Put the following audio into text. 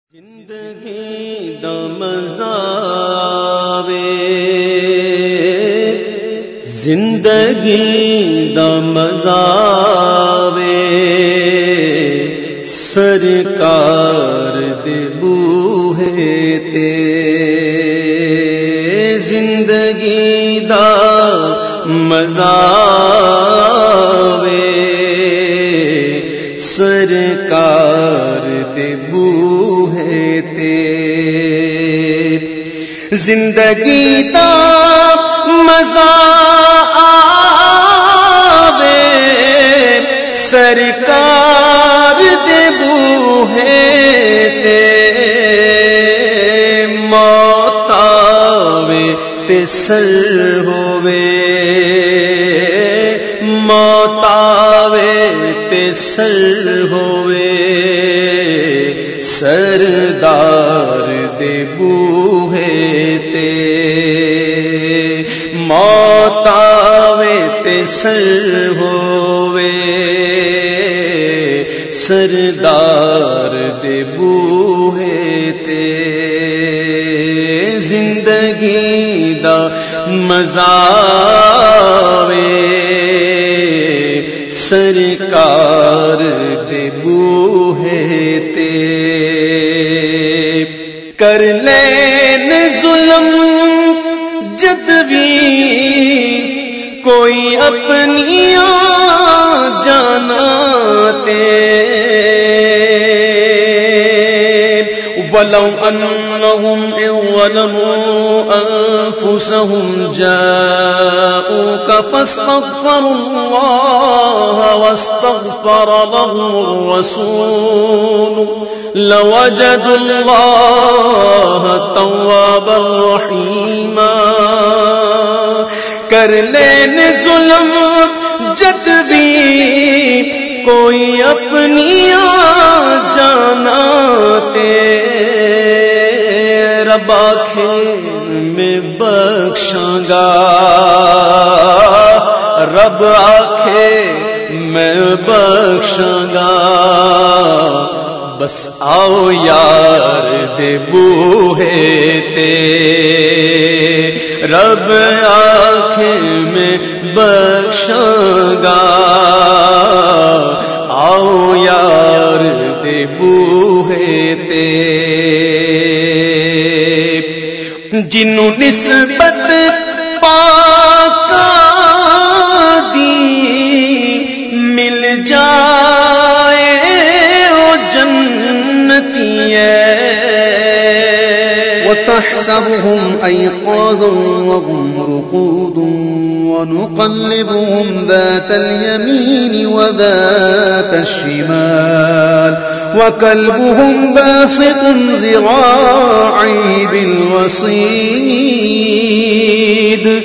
زندگی دا مزہ وے، زندگی دا مزہ وے، سرکار دے بوہے تے زندگی دا مزہ وے، سرکار دے بوہے تے زندگی دا مزہ آوے، سرکار دے بوہے تے موت آوے تے سر ہووے، موت آوے تے سر ہووے، سردار دے بوہے تے موت آوے تے سر ہووے، سردار دے بوہے تے زندگی دا مزہ وے، سرکار دے بوہے تے کر لین ظلم جد بھی کوئی اپنیاں جانا تے، وَلَوْ أَنَّهُمْ إِذْ ظَلَمُوا أَنفُسَهُمْ جَاءُوكَ فَاسْتَغْفَرُوا اللَّهَ وَاسْتَغْفَرَ لَهُمُ الرَّسُولُ لَوَجَدُوا اللَّهَ تَوَّابًا رَحِيمًا۔ کر لین ظلم جد بھی کوئی اپنیاں جانا تے، رب آکھے میں بخشاں گا، رب آکھے میں بخشاں گا، بس آؤ یار دے بوہے تے، رب آکھے میں بخشاں گا، آؤ یار دے بوہے تے، جنوں نسبت پاکاں دی مل جائے او جنتی ہے، وتحسبهم أيقاظا وهم رقود ونقلبهم ذات اليمين وذات الشمال وكلبهم باسط ذراعيه بالوصيد